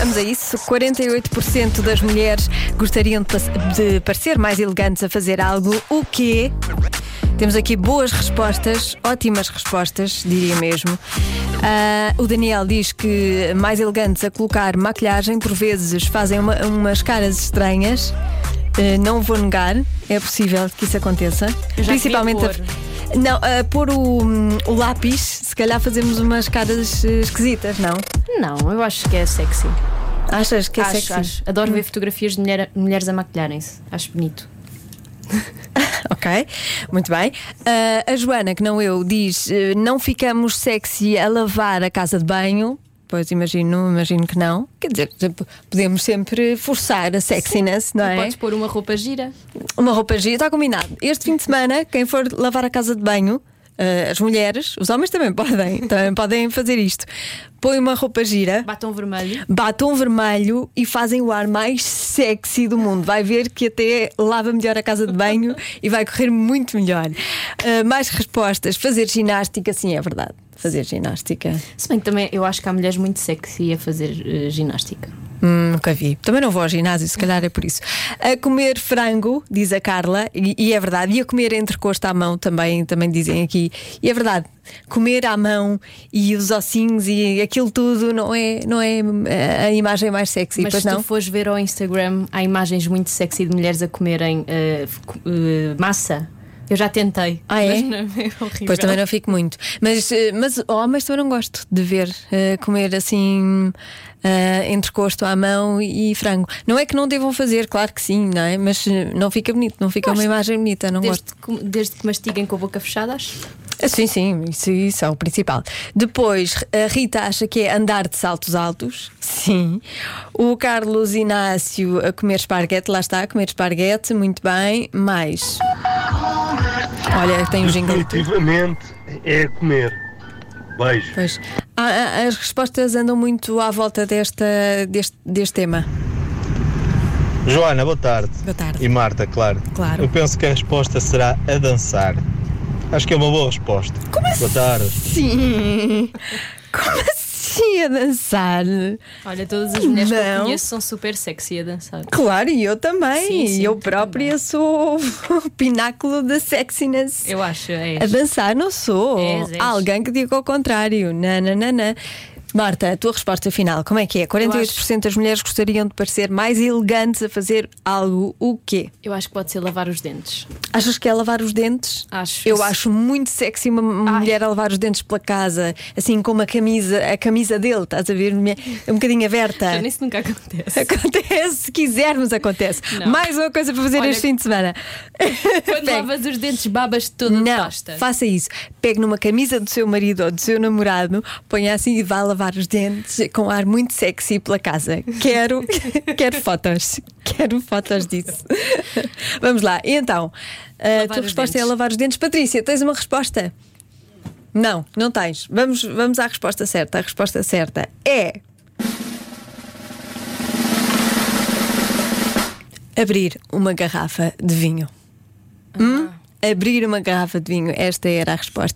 Vamos a isso. 48% das mulheres gostariam de parecer mais elegantes a fazer algo. O quê? Temos aqui boas respostas, ótimas respostas, diria mesmo. O Daniel diz que mais elegantes a colocar maquilhagem, por vezes fazem umas caras estranhas. Não vou negar, é possível que isso aconteça. Principalmente pôr o lápis, se calhar fazemos umas caras esquisitas, não? Não, eu acho que é sexy. Achas que é sexy? Acho. Adoro ver fotografias de mulheres a maquilharem-se. Acho bonito. Ok, muito bem. A Joana, que não eu, diz: não ficamos sexy a lavar a casa de banho. Pois imagino que não. Quer dizer, podemos sempre forçar a sexiness, não é? Podes pôr uma roupa gira. Uma roupa gira, está combinado. Este fim de semana, quem for lavar a casa de banho, as mulheres, os homens também podem fazer isto. Põe uma roupa gira, batom vermelho e fazem o ar mais sexy do mundo. Vai ver que até lava melhor a casa de banho e vai correr muito melhor. Mais respostas. Fazer ginástica, sim, é verdade. Fazer ginástica. Se bem que também eu acho que há mulheres muito sexy a fazer ginástica. Nunca vi. Também não vou ao ginásio, se calhar é por isso. A comer frango, diz a Carla, e é verdade. E a comer entrecosto à mão também dizem aqui. E é verdade. Comer à mão e os ossinhos e aquilo tudo não é a imagem mais sexy. Mas pois se não? tu fores ver ao Instagram, há imagens muito sexy de mulheres a comerem massa. Eu já tentei. É? Mas não, é horrível. Pois também não fico muito. Mas homens também não gosto de ver comer assim entrecosto à mão e frango. Não é que não devam fazer, claro que sim, não é? Mas não fica bonito, não fica uma imagem bonita. Não gosto. Desde que mastiguem com a boca fechada, acho. Sim, isso é o principal. Depois, a Rita acha que é andar de saltos altos. Sim. O Carlos Inácio a comer esparguete. Lá está, a comer esparguete. Muito bem. Mais. Olha, tem o jingle. Definitivamente é comer. Beijo. Pois. As respostas andam muito à volta deste tema. Joana, boa tarde. Boa tarde. E Marta, claro. Eu penso que a resposta será a dançar. Acho que é uma boa resposta. Como assim? Boa tarde. Sim. Como assim a dançar? Olha, todas as mulheres que eu conheço são super sexy a dançar. Claro, e eu também. Sim, eu própria também. Sou o pináculo da sexiness. Eu acho, é. A dançar não sou. És. Há alguém que diga ao contrário. Não. Marta, a tua resposta final, como é que é? 48% das mulheres gostariam de parecer mais elegantes a fazer algo. O quê? Eu acho que pode ser lavar os dentes. Achas que é lavar os dentes? Acho. Eu acho muito sexy uma mulher a lavar os dentes pela casa, assim com a camisa dele, estás a ver? É um bocadinho aberta. Isso nunca acontece. Acontece, se quisermos acontece. Não. Mais uma coisa para fazer este fim de semana. Quando lavas os dentes, babas toda a pasta. Faça isso. Pegue numa camisa do seu marido ou do seu namorado, ponha assim e vá lavar os dentes com ar muito sexy pela casa. Quero fotos. Quero fotos disso. Vamos lá. E então, a tua resposta é lavar os dentes. Patrícia, tens uma resposta? Não tens. Vamos à resposta certa. A resposta certa é abrir uma garrafa de vinho. Abrir uma garrafa de vinho. Esta era a resposta.